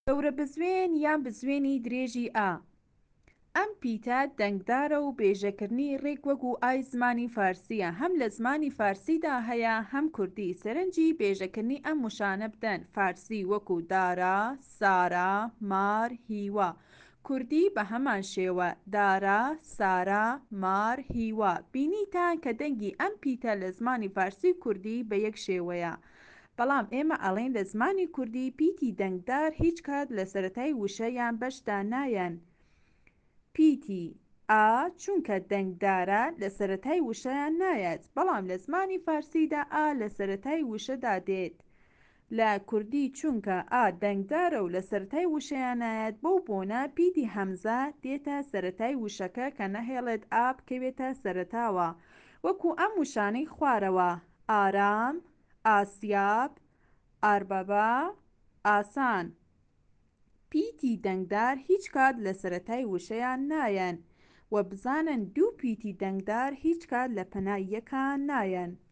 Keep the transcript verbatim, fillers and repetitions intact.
گەورە بزوێن یان بزوێنی درێژی ئا. ئەم پیتە دەنگدارە و بێژەکردنی ڕێک وەکو ئای زمانی فارسیە، هەم لە زمانی فارسیدا هەیە هەم کوردی. سەرنجی بێژەکردنی ئەم وشانە بدەن: فارسی وەکو دارا، سارا، مار، هیوا. کوردی بە هەمان شێوە: دارا، سارا، مار، هیوا. بینیتان کە دەنگی ئەم پیتە لە زمانی فارسی و کوردی بە یەک شێوەیە. بەڵام ئێمە ئەڵێن لە زمانی کوردی پیتی دەنگدار هیچ کات لە سەرەتای وشە یان بەشدا نایەن. پیتی ئا چونکە دەنگدارە لە سەرەتای وشەیان نایەت، بەڵام لە زمانی فارسیدا ئا لە سەرەتای وشەدا دێت. لە کوردی چونکە ئا دەنگدارە و لە سەرەتای وشەیان نایەت، بەو بۆنە پیتی هەمزە دێتە سەرەتای وشەکە کە نەهێڵێت ئا بکەوێتە سەرەتاوە، وەکو ئەم وشانەی خوارەوە: ئارام، ئاسیاب، ئاربەبە، ئاسان. پیتی دەنگدار هیچ کات لە سەرەتای وشەیان نایەن، و بزانن دوو پیتی دەنگدار هیچ کات لە پەنای یەکان نایەن.